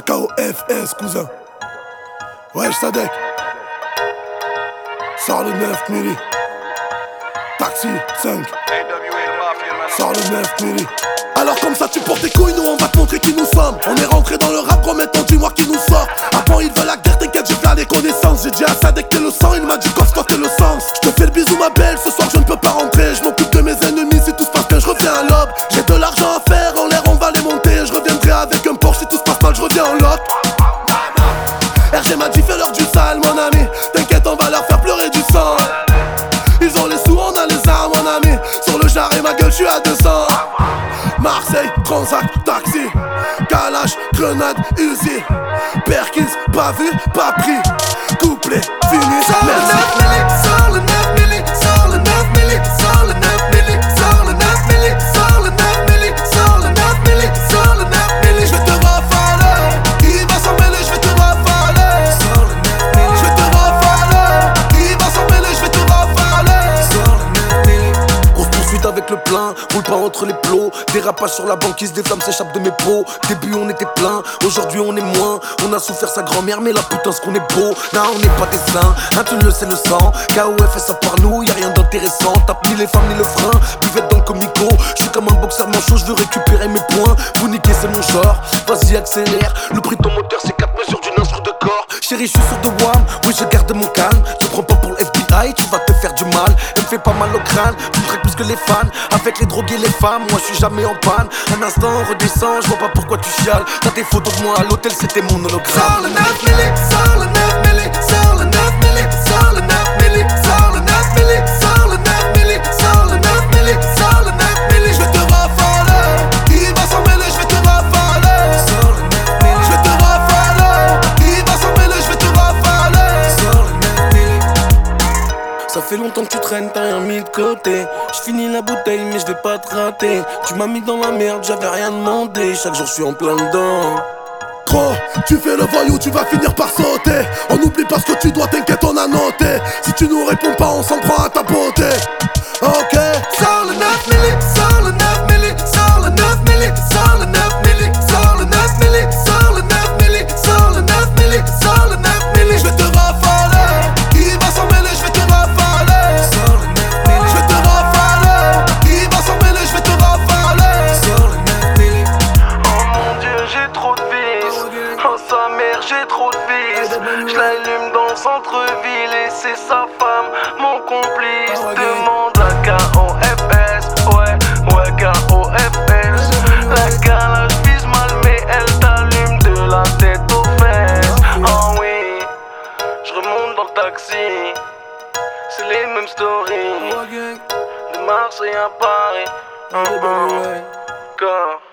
KOFS, cousin. Ouais, Sadek. Sors le 9 milli. Taxi 5. Sors le 9 milli. Alors comme ça tu portes tes couilles, nous on va te montrer qui nous sommes. On est rentré dans le rap, gros maintenant dis-moi qui nous sort. Avant ils veulent la guerre, t'inquiète j'ai plein les connaissances. J'ai dit à Sadek t'es le sang, il m'a dit coffre t'es le sens. Je te fais le bisou ma belle, ce soir je ne peux pas rentrer. Je m'occupe de mes ennemis, si tout se passe bien je reviens à l'aube. J'ai de l'argent à faire, en l'air on va les monter. Je reviendrai avec un Porsche, si tout se passe mal je reviens en lot. RG m'a dit fais leur du sale mon ami. T'inquiète on va leur faire pleurer du sang. Ils ont les sous, on a les armes mon ami. Sur le jarret ma gueule je suis à 200. Marseille, Transac, taxi, Kalash, grenade, Uzi, Perkins, pas vu, pas pris. Couplet, fini, sors le 9 milli, sors le 9 milli, sors le 9 milli, sors le 9 milli, sors le 9 milli, sors le 9 milli, sors le 9 milli, sors le 9 milli. Je vais te rafaler, il va s'en mêler, je vais te rafaler. Sors le 9 milli, je vais te rafaler, il va s'en mêler, je vais te rafaler. Sors le 9 milli. Grosse poursuite avec le plein, roule pas entre les plots. Dérapage sur la banquise, des flammes s'échappent de mes peaux. Début on était plein, aujourd'hui on est moins. On a souffert sa grand-mère, mais la putain ce qu'on est beau. Non on n'est pas des saints, un tu le sais le sang. KOFS à part nous, y'a rien d'intéressant. Tape ni les femmes ni le frein, buvette dans le comico. J'suis comme un boxeur manchot, j'veux récupérer mes points. Vous niquez c'est mon genre, vas-y accélère. Le prix de ton moteur c'est 4 mesures d'une instru de corps. Chérie j'suis sur de WAM, oui je garde mon calme. Je prends pas pour le FBI, tu vas te faire du mal. Elle me fait pas mal au crâne, tu me traques plus que les fans. Avec les drogués les femmes, moi j'suis jamais en panne. Un instant on redescend, je vois pas pourquoi tu chiales. T'as des photos de moi à l'hôtel, c'était mon hologramme. Sors le 9 milli, sors le 9 milli, sors le 9 milli, sors le 9 milli, sors le 9 milli, sors le 9 milli, sors le 9 milli, sors le 9 milli. Je vais te rafaler, il va s'en mêler, je vais te rafaler. Sors le 9 milli, je vais te rafaler, il va s'en mêler, je vais te rafaler. Sors le 9 milli. Ça fait longtemps que tu traînes, t'as rien mis de côté. J'finis la bouteille mais je vais pas te rater. Tu m'as mis dans la merde, j'avais rien demandé. Chaque jour je suis en plein dedans. Gros, tu fais le voyou, tu vas finir par sauter. On oublie pas ce que tu dois, t'inquiète on a noté. Si tu nous réponds pas, on s'en prend à ta beauté. Ok. Sors le 9 milli, sors le 9 milli, sors le 9 milli, sors le 9 milli, sors le 9 milli, sors le 9 milli, sors le 9 milli, sors le 9 milli. Je vais te rafaler, il va s'en mêler, je vais te rafaler. Sors le 9 milli, je vais te rafaler, il va s'en mêler, je vais te rafaler. Sors le 9 milli. Oh mon Dieu, j'ai trop de vis. Oh sa mère, j'ai trop de vis. Je l'allume dans le centre-ville et c'est sa femme, mon complice. Demande à KOFS, ouais, KOFS. La calage vise mal, mais elle t'allume de la tête aux fesses. Oh oui, je remonte dans le taxi. C'est les mêmes stories. De Marseille à Paris. Encore.